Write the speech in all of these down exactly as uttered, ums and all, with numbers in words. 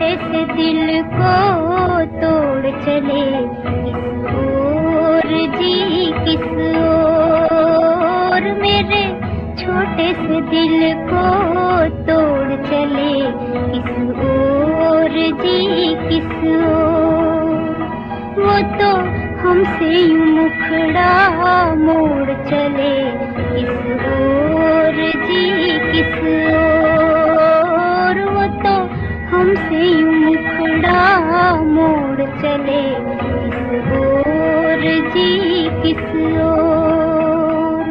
छोटे से दिल को तोड़ चले किस ओर जी किस ओर, मेरे छोटे से दिल को तोड़ चले किस ओर जी किस ओर। वो तो हमसे यूं मुखड़ा मोड़ चले किस ओर जी किस ओर। वो तो हमसे यूं मुखड़ा मोड़ चले किस ओर जी किस ओर।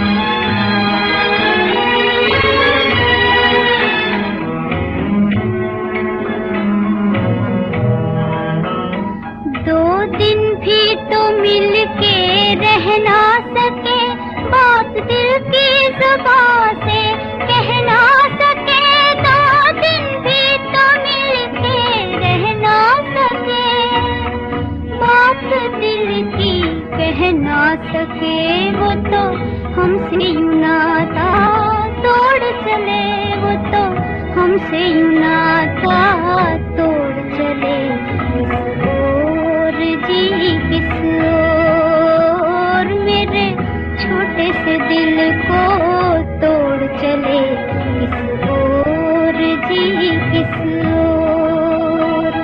दो दिन भी तो मिल के रह ना सके, बात दिल की जुबान से कह ना सके। दो दिन भी तो मिल के रह ना सके, बात दिल की कह ना सके। वो तो हमसे यूं नाता तोड़ चले, वो तो हमसे यूं नाता तोड़ चले किस ओर जी किस ओर। मेरे छोटे से दिल को तोड़ चले किस ओर जी किस ओर।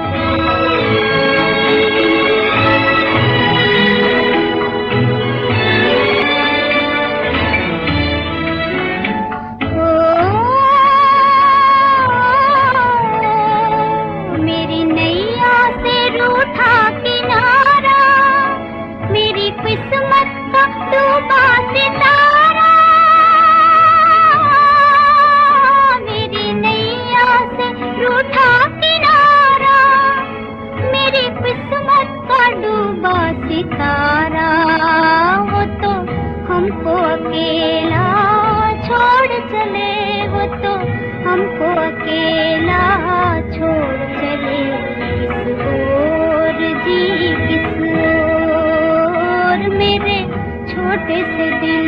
मेरी नैया से रूठा किनारा, मेरी किस्मत का डूबा सितारा। मेरी नैया से रूठा किनारा, मेरी किस्मत का डूबा सितारा। वो तो हमको अकेला छोड़ चले, वो तो हमको अकेला छोड़ चले किस ओर जी किस ओर। मेरे छोटे से दिल